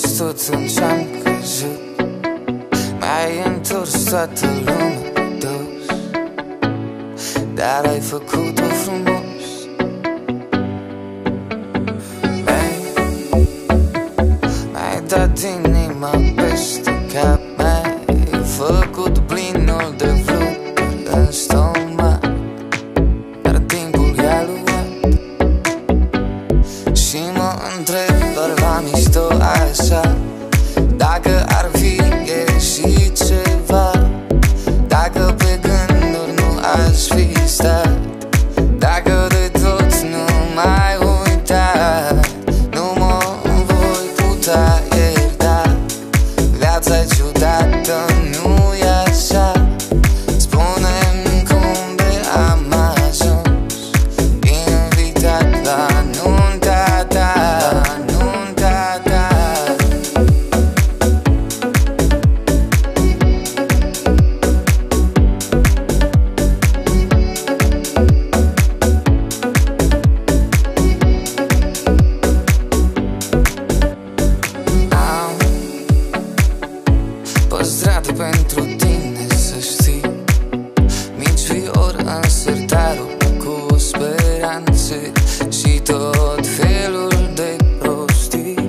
tot în ce-am crezut. Mi-ai întors toată lumea dos, dar ai făcut-o frumos. Mi-ai dat inima peste cap, mi-ai făcut plinul de fluturi în stomac, dar timpul i-a luat. Și mă întreb doar la mișto așa, dacă ar fi ieșit ceva, dacă pe gânduri nu aș fi stat, dacă de tot nu mai uitat. Nu mă voi putea ierta, viața-i ciudată, nu-i așa. Spune-mi cum de am ajuns invitat la nunta ta, la nunta ta. Am păstrat pentru tine, să știi, mici fiori în sertarul cu speranțe și tot felul de prostii.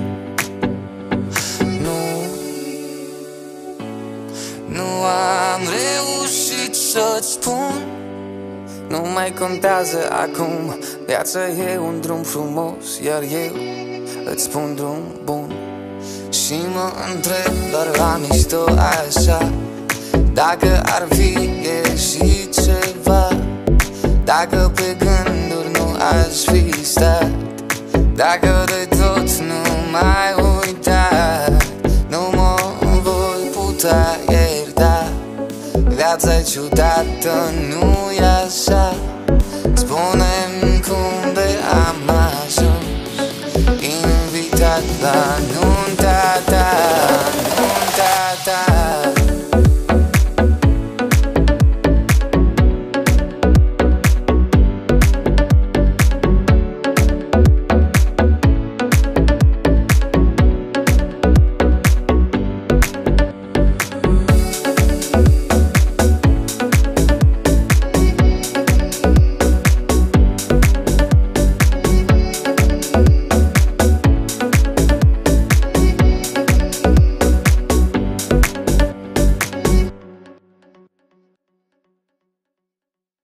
Nu am reușit să-ți spun, nu mai contează acum, viața e un drum frumos, iar eu îți spun drum bun. Și mă întreb doar la mișto așa, dacă ar fi ieșit ceva, dacă pe gânduri nu aș fi stat, dacă de tot nu mai uitat. Nu mă voi putea ierta, viața-i ciudată, nu-i așa.